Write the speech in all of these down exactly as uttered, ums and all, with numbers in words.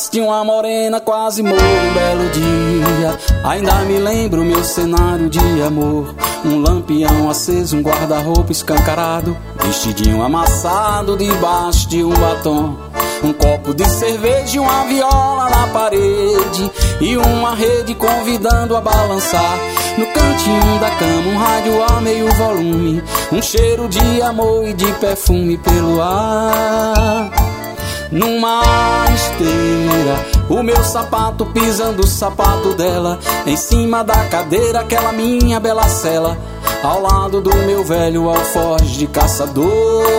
braços de uma morena quase morro um belo dia. Ainda me lembro meu cenário de amor. Um lampião aceso, um guarda-roupa escancarado, vestidinho amassado debaixo de um batom. Um copo de cerveja e uma viola na parede, e uma rede convidando a balançar. No cantinho da cama um rádio a meio volume, um cheiro de amor e de perfume pelo ar. Numa esteira, o meu sapato pisando o sapato dela, em cima da cadeira aquela minha bela cela, ao lado do meu velho alforje de caçador.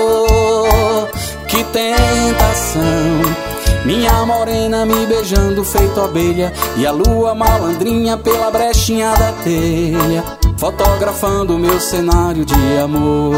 Que tentação, minha morena me beijando feito abelha, e a lua malandrinha pela brechinha da telha, fotografando o meu cenário de amor.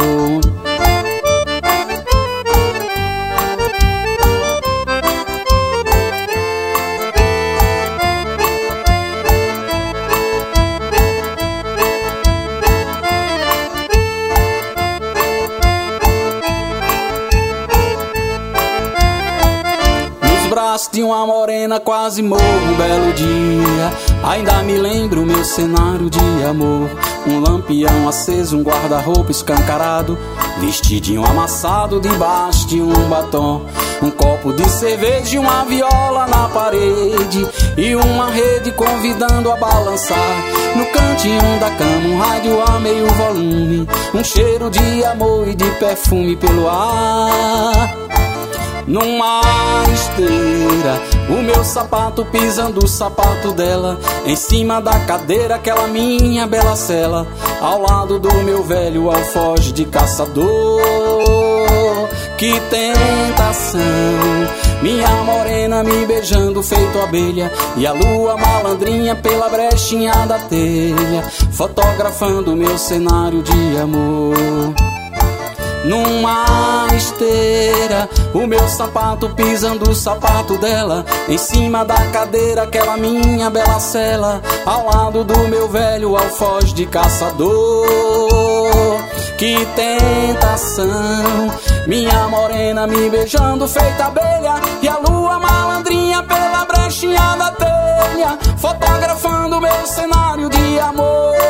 De uma morena quase morro um belo dia. Ainda me lembro meu cenário de amor. Um lampião aceso, um guarda-roupa escancarado, vestidinho amassado debaixo de um batom. Um copo de cerveja e uma viola na parede, e uma rede convidando a balançar. No cantinho da cama um rádio a meio volume, um cheiro de amor e de perfume pelo ar. Numa esteira, o meu sapato pisando o sapato dela, em cima da cadeira aquela minha bela cela, ao lado do meu velho alforje de caçador. Que tentação, minha morena me beijando feito abelha, e a lua malandrinha pela brechinha da telha, fotografando o meu cenário de amor. Numa esteira, o meu sapato pisando o sapato dela, em cima da cadeira aquela minha bela cela, ao lado do meu velho alfoz de caçador. Que tentação, minha morena me beijando feita abelha, e a lua malandrinha pela brechinha da telha, fotografando meu cenário de amor.